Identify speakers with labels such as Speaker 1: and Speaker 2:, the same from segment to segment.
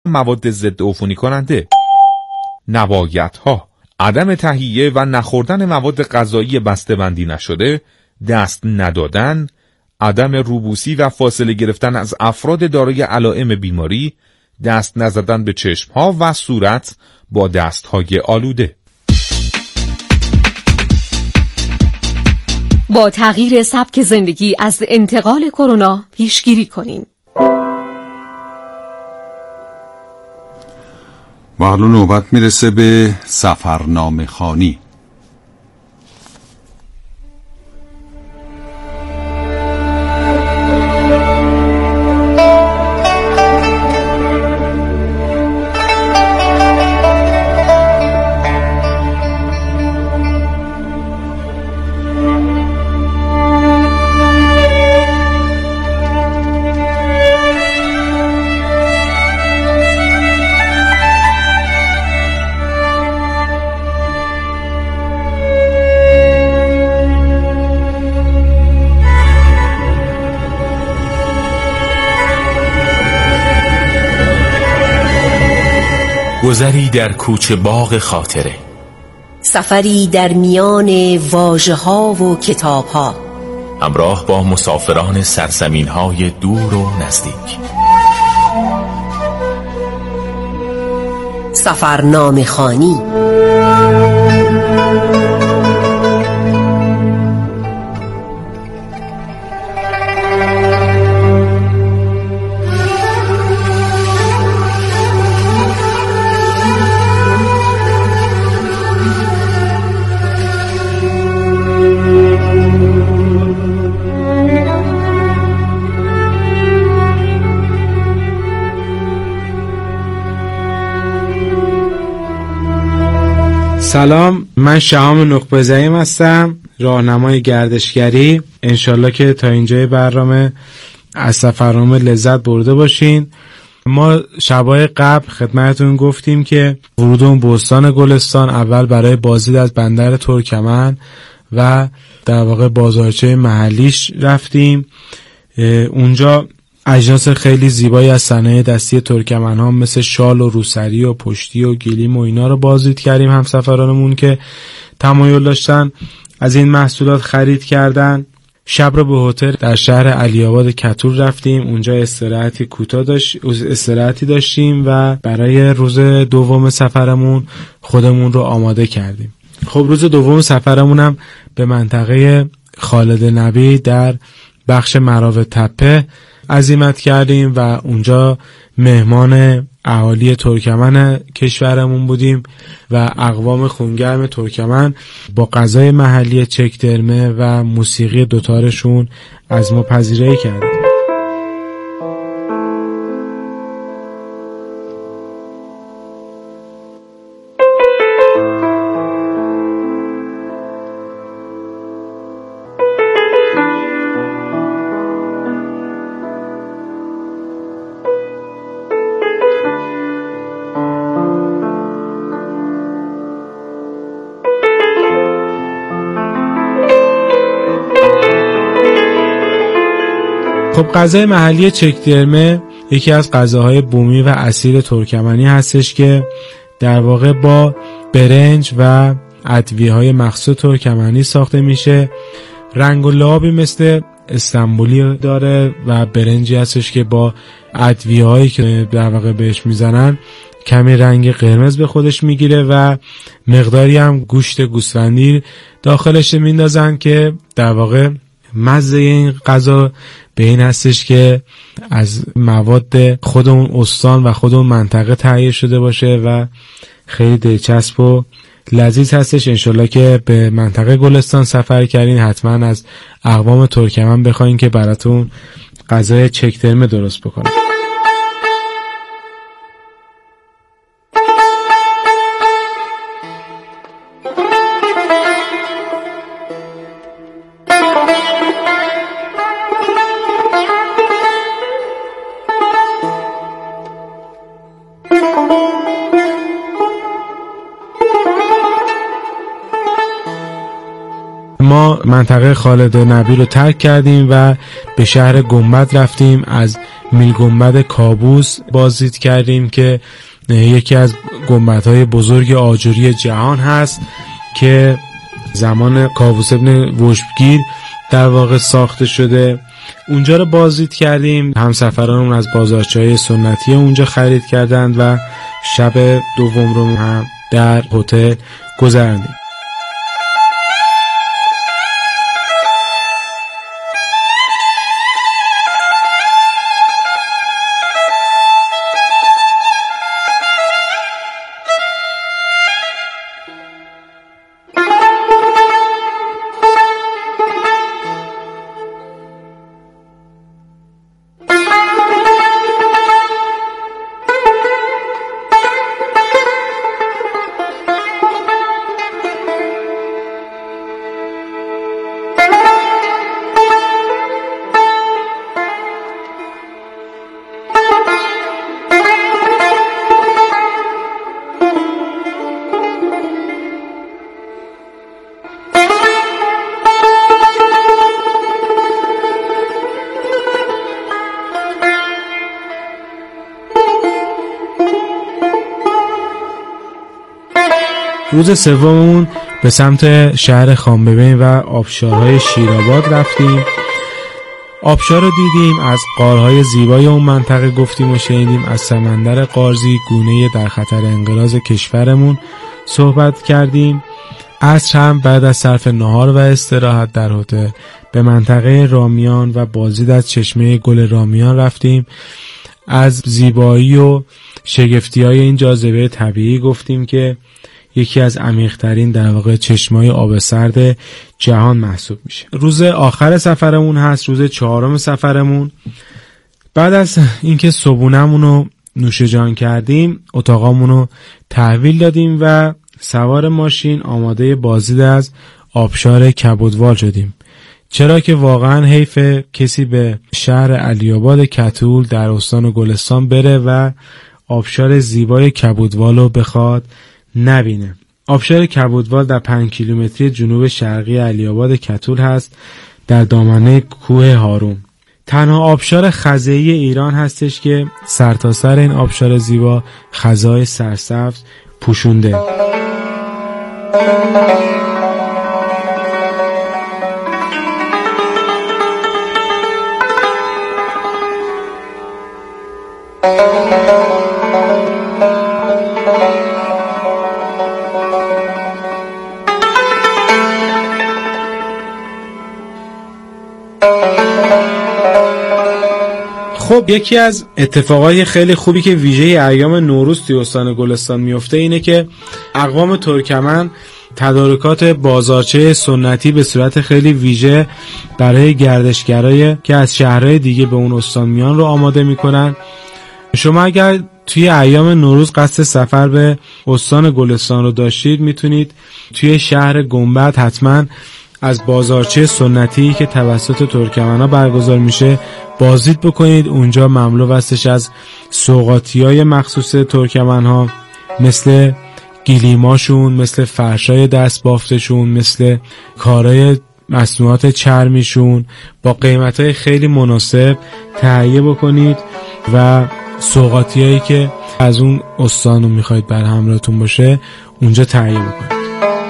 Speaker 1: مواد ضد عفونی کننده، نوایت‌ها، عدم تهیه و نخوردن مواد غذایی بسته‌بندی نشده، دست ندادن، عدم روبوسی و فاصله گرفتن از افراد دارای علائم بیماری، دست نزدن به چشم‌ها و صورت با دست‌های آلوده.
Speaker 2: با تغییر سبک زندگی از انتقال کرونا پیشگیری کنین.
Speaker 3: و حالا نوبت میرسه به سفرنامه خوانی.
Speaker 4: گذری در کوچه باغ خاطره،
Speaker 5: سفری در میان واژه‌ها و کتاب‌ها،
Speaker 4: همراه با مسافران سرزمین‌های دور و نزدیک.
Speaker 5: سفرنامه خوانی.
Speaker 6: سلام، من شهام نخبه زعیم هستم، راهنمای گردشگری. انشالله که تا اینجای برنامه از سفرنامه لذت برده باشین. ما شبای قبل خدمتتون گفتیم که ورودمون به استان گلستان اول برای بازدید از بندر ترکمن و در واقع بازارچه محلیش رفتیم. اونجا اجناس خیلی زیبایی از صنایع دستی ترکمن ها مثل شال و روسری و پشتی و گلیم و اینا رو بازدید کردیم. همسفرانمون که تمایل داشتن از این محصولات خرید کردن. شب رو به هتل در شهر علی آباد کتور رفتیم. اونجا استراحتی داشتیم و برای روز دوم سفرمون خودمون رو آماده کردیم. خب روز دوم سفرمونم به منطقه خالد نبی در بخش مراو تپه عزیمت کردیم و اونجا مهمان اهالی ترکمن کشورمون بودیم و اقوام خونگرم ترکمن با غذای محلی چکدرمه و موسیقی دوتارشون از ما پذیرایی کردیم. خب غذای محلی چکدرمه یکی از غذاهای بومی و اصیل ترکمنی هستش که در واقع با برنج و ادویه‌های مخصوص ترکمنی ساخته میشه. رنگ و لعابی مثل استانبولی داره و برنجی هستش که با ادویه‌هایی که در واقع بهش میزنن کمی رنگ قرمز به خودش میگیره و مقداری هم گوشت گوسفندی داخلش میندازن که در واقع مزه این غذا به این هستش که از مواد خود اون استان و خود اون منطقه تهیه شده باشه و خیلی دلچسب و لذیذ هستش. انشالله که به منطقه گلستان سفر کردین حتما از اقوام ترکمن بخواین که براتون غذای چکدرمه درست بکنن. ما منطقه خالد نبی رو ترک کردیم و به شهر گنبد رفتیم. از میل گنبد کابوس بازدید کردیم که یکی از گنبدهای بزرگ آجوری جهان هست که زمان کاووس ابن وشبگیر در واقع ساخته شده. اونجا رو بازدید کردیم. همسفرانمون از بازارچه‌های سنتی اونجا خرید کردند و شب دوم رو هم در هتل گذراندیم. روز سوممون به سمت شهر خانببین و آبشارهای شیرآباد رفتیم. آبشار رو دیدیم، از غارهای زیبای اون منطقه گفتیم و شنیدیم، از سمندر قارزی گونه در خطر انقراض کشورمون صحبت کردیم. عصر هم بعد از صرف نهار و استراحت در هتل به منطقه رامیان و بازدید از چشمه گل رامیان رفتیم. از زیبایی و شگفتی‌های این جاذبه طبیعی گفتیم که یکی از عمیق‌ترین در واقع چشمه‌های آب سرد جهان محسوب میشه. روز آخر سفرمون هست، روز 4م سفرمون. بعد از اینکه صبحونه‌مون رو نوش جان کردیم، اتاقامون رو تحویل دادیم و سوار ماشین آماده بازدید از آبشار کبودوال شدیم. چرا که واقعا حیف کسی به شهر علی‌آباد کتول در استان گلستان بره و آبشار زیبای کبودوال رو بخواد نبینه. آبشار کبودوال در 5 کیلومتری جنوب شرقی علی‌آباد کتول هست، در دامنه کوه هارون. تنها آبشار خزه‌ای ایران هستش که سرتاسر این آبشار زیبا خزه‌های سرسبز پوشونده. خب یکی از اتفاقای خیلی خوبی که ویژه ایام نوروز توی استان گلستان میفته اینه که اقوام ترکمن تدارکات بازارچه سنتی به صورت خیلی ویژه برای گردشگرای که از شهرهای دیگه به اون استان میان رو آماده میکنن. شما اگر توی ایام نوروز قصد سفر به استان گلستان رو داشتید، میتونید توی شهر گنبد حتما از بازارچه سنتی که توسط ترکمن‌ها برگزار میشه بازدید بکنید. اونجا مملو هستش از سوغاتی‌های مخصوص ترکمن‌ها، مثل گلیماشون، مثل فرشای دست بافتشون، مثل کارهای مصنوعات چرمیشون با قیمت‌های خیلی مناسب تهیه بکنید و سوغاتی‌هایی که از اون استانو میخواید بر همراهتون باشه اونجا تهیه بکنید.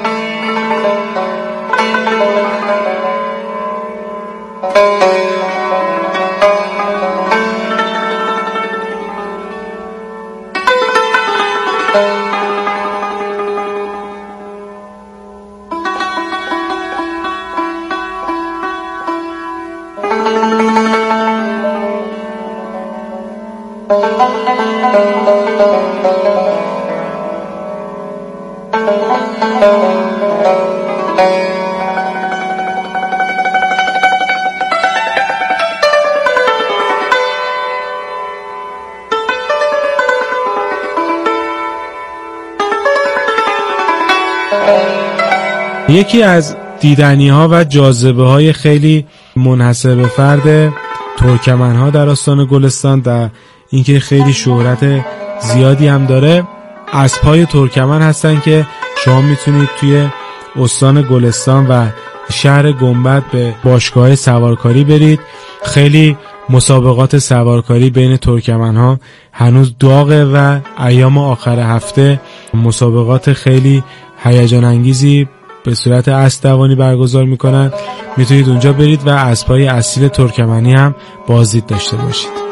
Speaker 6: یکی از دیدنی‌ها و جاذبه‌های خیلی منحصر به فرد ترکمن‌ها در استان گلستان در اینکه خیلی شهرت زیادی هم داره، اسب‌های ترکمن هستن که شما میتونید توی استان گلستان و شهر گنبد به باشگاه سوارکاری برید. خیلی مسابقات سوارکاری بین ترکمن‌ها هنوز داغه و ایام آخر هفته مسابقات خیلی هیجان انگیزی به صورت اسب‌دوانی برگزار میکنن. میتونید اونجا برید و اسبای اصیل ترکمنی هم بازدید داشته باشید.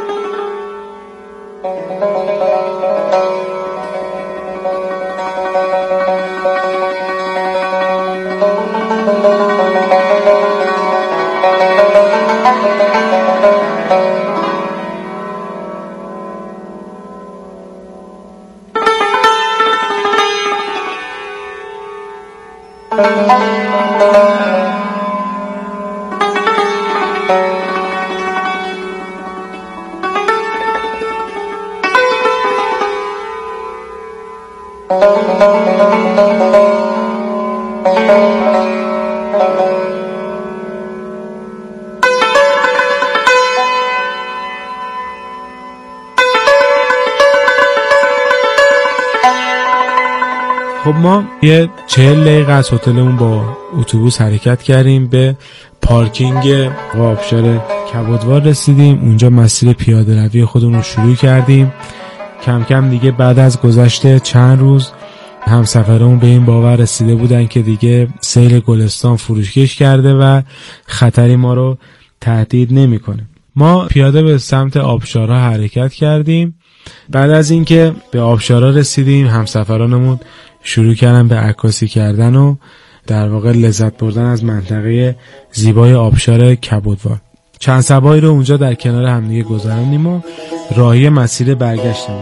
Speaker 6: خب ما یه 40 دقیقه از هتلمون با اتوبوس حرکت کردیم، به پارکینگ آبشار کبودوار رسیدیم. اونجا مسیر پیاده روی خودمون رو شروع کردیم. کم کم دیگه بعد از گذشت چند روز همسفرمون به این باور رسیده بودن که دیگه سیل گلستان فروشکش کرده و خطری ما رو تهدید نمیکنه. ما پیاده به سمت آبشارها حرکت کردیم. بعد از اینکه به آبشارها رسیدیم همسفرانمون شروع کردن به عکاسی کردن و در واقع لذت بردن از منطقه زیبای آبشار کبودوار. چند صباحی رو اونجا در کنار همدیگه گذروندیم و راهی مسیر برگشتیم.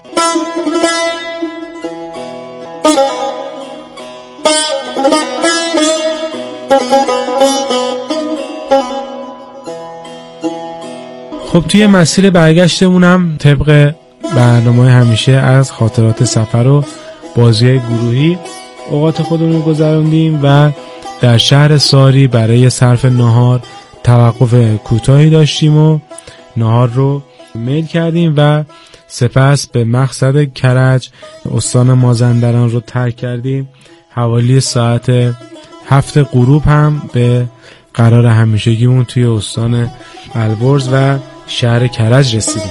Speaker 6: خب توی مسیر برگشتمونم طبق برنامه همیشه از خاطرات سفر و بازی گروهی اوقات خودمون گذروندیم و در شهر ساری برای صرف نهار توقف کوتاهی داشتیم و نهار رو میل کردیم و سپس به مقصد کرج استان مازندران رو ترک کردیم. حوالی ساعت 7 غروب هم به قرار همیشگیمون توی استان البرز و شهر کرج رسیدیم.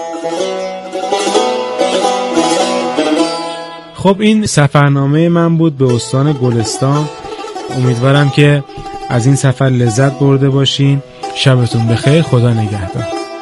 Speaker 6: خب این سفرنامه من بود به استان گلستان. امیدوارم که از این سفر لذت برده باشین. شبتون بخیر. خدا نگهدار.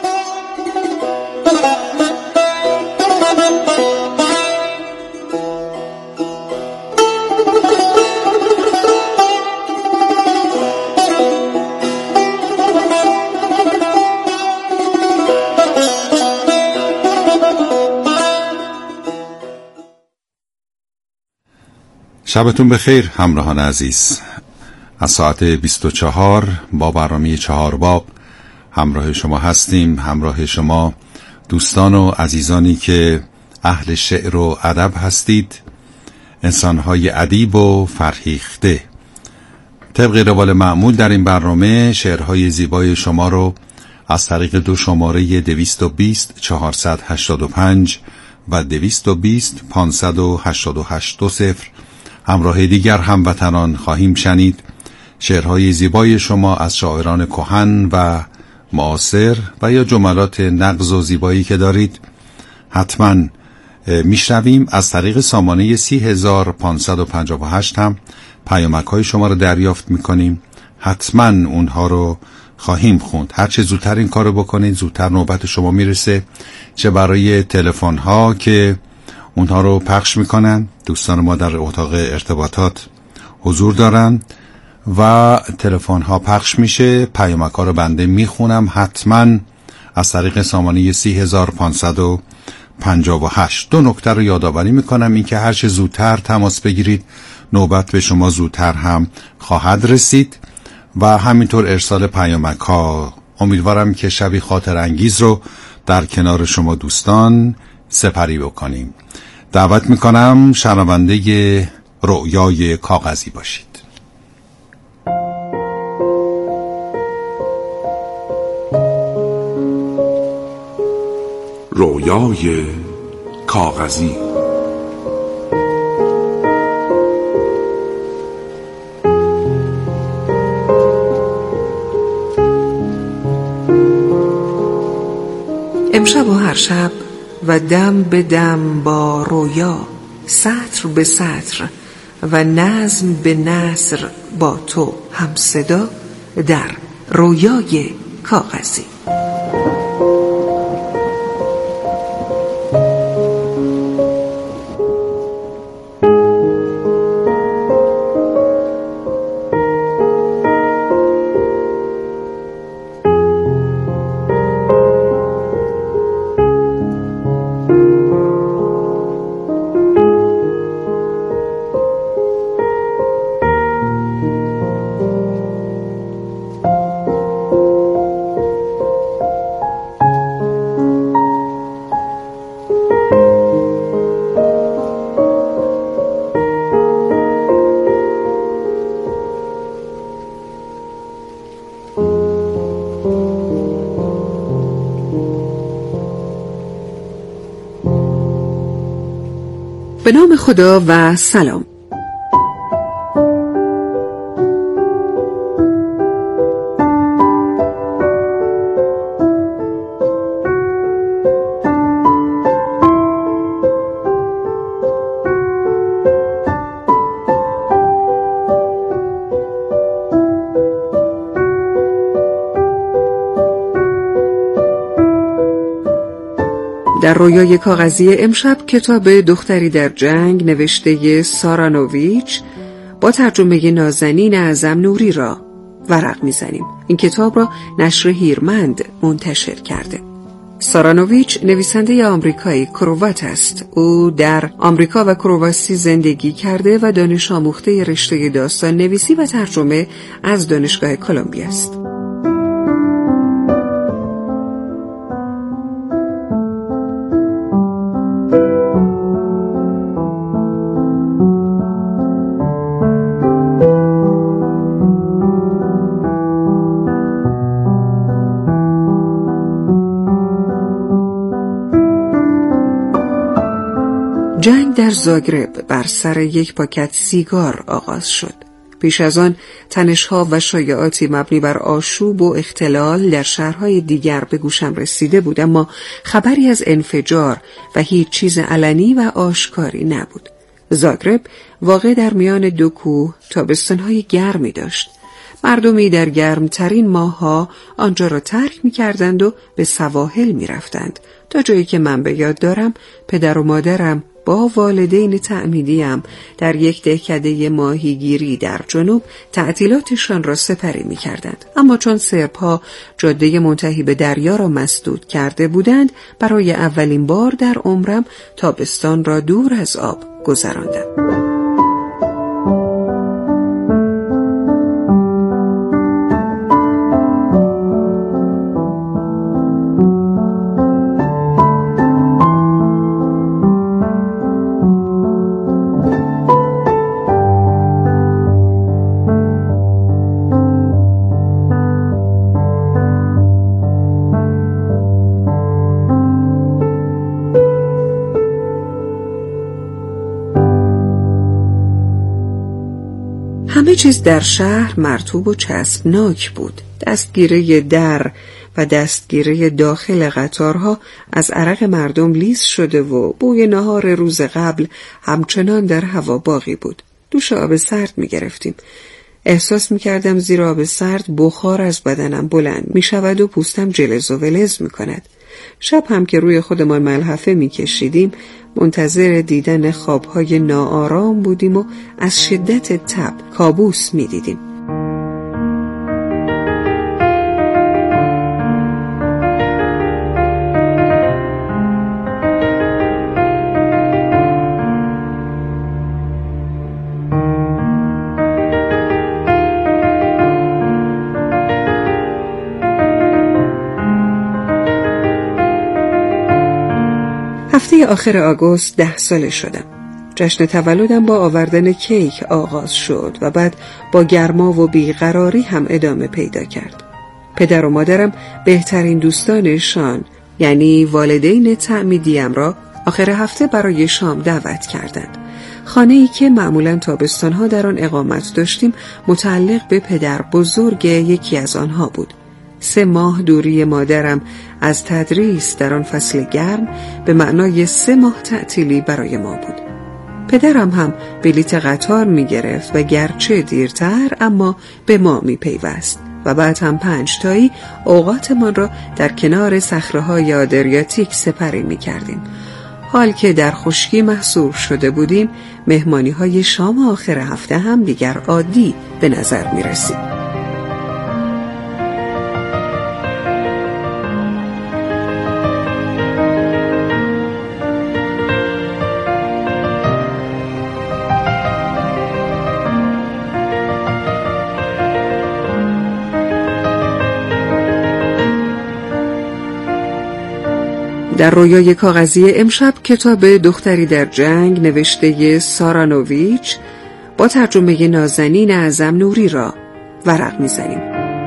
Speaker 3: شبتون بخیر همراهان عزیز. از ساعت 24 با برنامه 4 باب همراه شما هستیم. همراه شما دوستان و عزیزانی که اهل شعر و ادب هستید، انسانهای ادیب و فرهیخته. طبق روال معمول در این برنامه شعرهای زیبای شما رو از طریق 2 شماره 220 485 و 220 588 همراه دیگر هموطنان خواهیم شنید. شعرهای زیبای شما از شاعران کهن و معاصر و یا جملات نغز و زیبایی که دارید حتما میشنویم. از طریق سامانه 30558 هم پیامک های شما رو دریافت میکنیم. حتما اونها رو خواهیم خوند. هر چه زودتر این کارو بکنید زودتر نوبت شما میرسه، چه برای تلفن ها که اونها رو پخش میکنن. دوستان ما در اتاق ارتباطات حضور دارن و تلفن ها پخش میشه، پیامک ها رو بنده میخونم. حتما از طریق سامانه 30558 2 نکته رو یادآوری میکنم، این که هر چه زودتر تماس بگیرید نوبت به شما زودتر هم خواهد رسید و همینطور ارسال پیامک ها. امیدوارم که شبی خاطر انگیز رو در کنار شما دوستان سپری بکنیم. دعوت میکنم شنونده رؤیای کاغذی باشید.
Speaker 7: رؤیای کاغذی.
Speaker 8: شب و دم به دم با رویا، سطر به سطر و نظم به نثر با تو هم صدا در رویای کاغذی. به نام خدا و سلام. در رویای کاغذی امشب کتاب دختری در جنگ نوشته سارانوویچ با ترجمه نازنین اعظم نوری را ورق میزنیم. این کتاب را نشر هیرمند منتشر کرده. سارانوویچ نویسنده آمریکایی کروات است. او در آمریکا و کرواسی زندگی کرده و دانش آموخته رشته داستان نویسی و ترجمه از دانشگاه کلمبیا است. جنگ در زاگرب بر سر یک پاکت سیگار آغاز شد. پیش از آن تنش‌ها و شایعاتی مبنی بر آشوب و اختلال در شهرهای دیگر به گوشم رسیده بود، اما خبری از انفجار و هیچ چیز علنی و آشکاری نبود. زاگرب واقع در میان دو کوه تابستان‌های گرمی داشت. مردمی در گرمترین ماه‌ها آنجا را ترک می‌کردند و به سواحل می‌رفتند. تا جایی که من به یاد دارم پدر و مادرم با والدین تعمیدیم در یک دهکده ماهیگیری در جنوب تعطیلاتشان را سپری می کردند. اما چون سرب‌ها جاده منتهی به دریا را مسدود کرده بودند، برای اولین بار در عمرم تابستان را دور از آب گذراندم. همه چیز در شهر مرطوب و چسبناک بود. دستگیره در و دستگیره داخل قطارها از عرق مردم لیس شده و بوی نهار روز قبل همچنان در هوا باقی بود. دوش آب سرد می گرفتیم. احساس می کردم زیر آب سرد بخار از بدنم بلند می شود و پوستم جلز و ولز می کند. شب هم که روی خودمان ملحفه می کشیدیم منتظر دیدن خوابهای ناآرام بودیم و از شدت تب کابوس می دیدیم. هفته آخر آگوست 10 ساله شدم. جشن تولدم با آوردن کیک آغاز شد و بعد با گرما و بیقراری هم ادامه پیدا کرد. پدر و مادرم بهترین دوستانشان یعنی والدین تعمیدیم را آخر هفته برای شام دعوت کردند. خانه‌ای که معمولاً تابستان‌ها در آن اقامت داشتیم متعلق به پدر بزرگ یکی از آنها بود. 3 ماه دوری مادرم از تدریس در آن فصل گرم به معنای 3 ماه تعطیلی برای ما بود. پدرم هم بلیط قطار می گرفت و گرچه دیرتر اما به ما می پیوست و بعد هم 5 تایی اوقاتمان را در کنار صخره‌های آدریاتیک سپری می کردیم. حال که در خشکی محصور شده بودیم، مهمانی‌های شام آخر هفته هم دیگر عادی به نظر می رسید. در رویای کاغذی امشب کتاب دختری در جنگ نوشته سارانوویچ با ترجمه نازنین اعظم نوری را ورق می‌زنیم.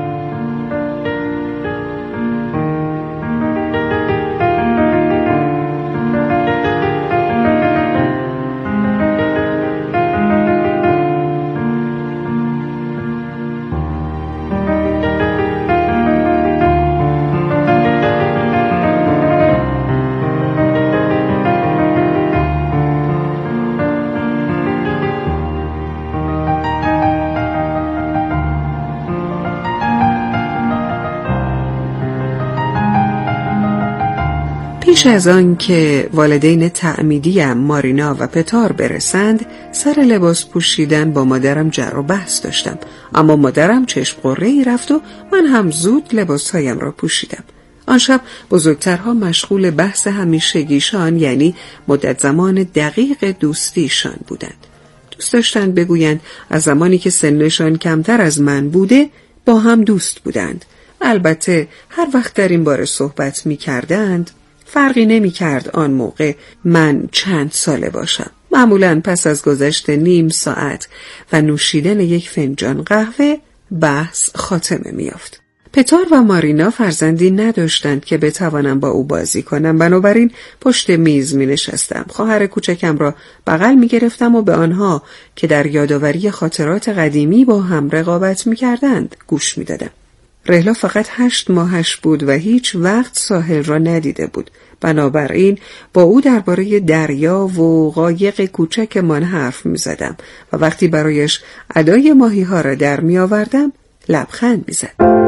Speaker 8: پیش از آن که والدین تعمیدیم مارینا و پتار برسند، سر لباس پوشیدن با مادرم جر و بحث داشتم، اما مادرم چشم قره‌ای رفت و من هم زود لباسهایم را پوشیدم. آن شب بزرگترها مشغول بحث همیشگیشان، یعنی مدت زمان دقیق دوستیشان بودند. دوست داشتند بگویند از زمانی که سنشان کمتر از من بوده با هم دوست بودند. البته هر وقت در این باره صحبت می کردند فرقی نمی کرد آن موقع من چند ساله باشم. معمولاً پس از گذشت نیم ساعت و نوشیدن 1 فنجان قهوه بحث خاتمه می یافت. پتار و مارینا فرزندی نداشتند که بتوانم با او بازی کنم، بنابراین پشت میز می نشستم. خواهر کوچکم را بغل می گرفتم و به آنها که در یادآوری خاطرات قدیمی با هم رقابت می کردند گوش می دادم. رحلا فقط 8 ماهش بود و هیچ وقت ساحل را ندیده بود. بنابراین با او درباره دریا و قایق کوچکمان حرف می زدم و وقتی برایش ادای ماهی ها را در می آوردم لبخند می زد.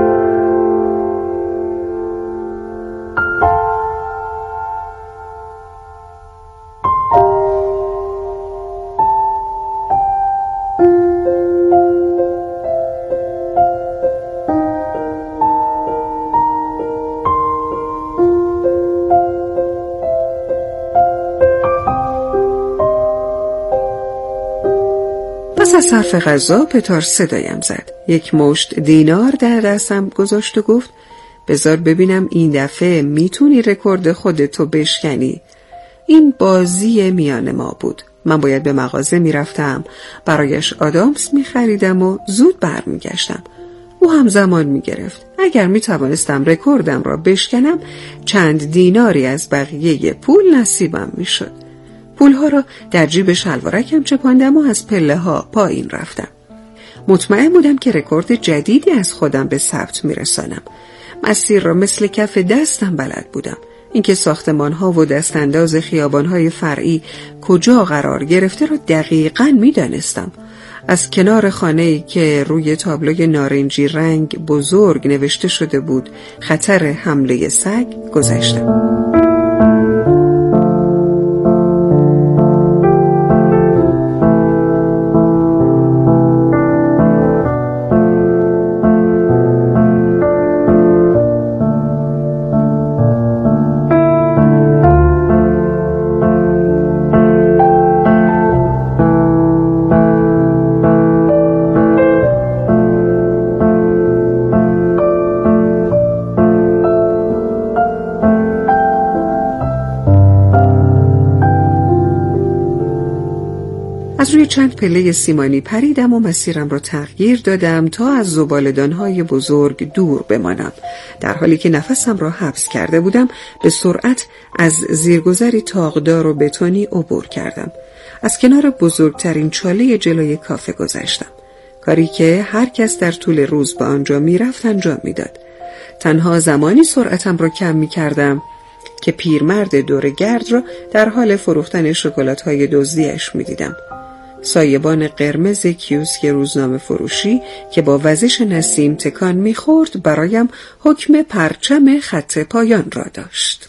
Speaker 8: پس از صرف غذا پتار صدایم زد. 1 مشت دینار در دستم گذاشت و گفت بذار ببینم این دفعه میتونی رکورد خودتو بشکنی. این بازی میان ما بود. من باید به مغازه میرفتم، برایش آدامس میخریدم و زود برمیگشتم. او هم زمان میگرفت. اگر میتوانستم رکوردم را بشکنم چند دیناری از بقیه پول نصیبم میشد. پولها را در جیب شلوارکم چپاندم و از پله ها پایین رفتم. مطمئن بودم که رکورد جدیدی از خودم به ثبت میرسانم. مسیر را مثل کف دستم بلد بودم. اینکه ساختمان‌ها و دستانداز خیابان‌های فرعی کجا قرار گرفته را دقیقاً می‌دانستم. از کنار خانه‌ای که روی تابلوی نارنجی رنگ بزرگ نوشته شده بود خطر حمله سگ گذشتم. از روی چند پله سیمانی پریدم و مسیرم را تغییر دادم تا از زباله‌دان‌های بزرگ دور بمانم. در حالی که نفسم را حبس کرده بودم به سرعت از زیرگذری تاقدار و بتونی عبور کردم. از کنار بزرگترین چاله جلوی کافه گذشتم. کاری که هر کس در طول روز به آنجا میرفت انجام میداد. تنها زمانی سرعتم را کم می کردم که پیرمرد دورگرد را در حال فروختن شکلات‌های دزدی‌اش می دیدم. سایبان قرمز کیوسک روزنامه فروشی که با وزش نسیم تکان می خورد برایم حکم پرچم خط پایان را داشت.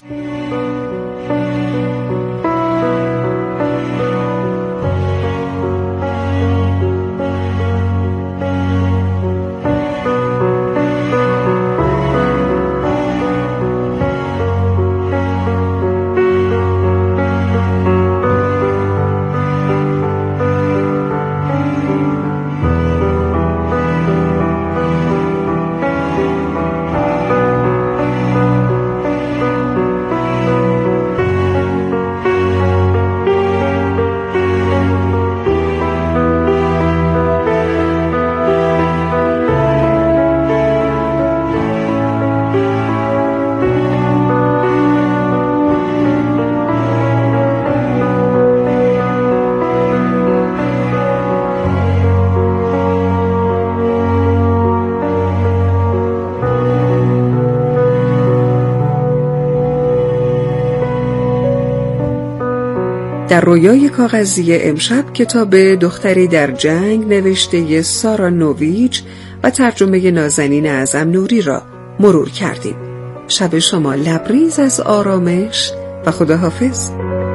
Speaker 8: در رویای کاغذی امشب کتاب دختری در جنگ نوشته سارا نوویچ و ترجمه نازنین اعظم نوری را مرور کردیم. شب شما لبریز از آرامش و خداحافظ.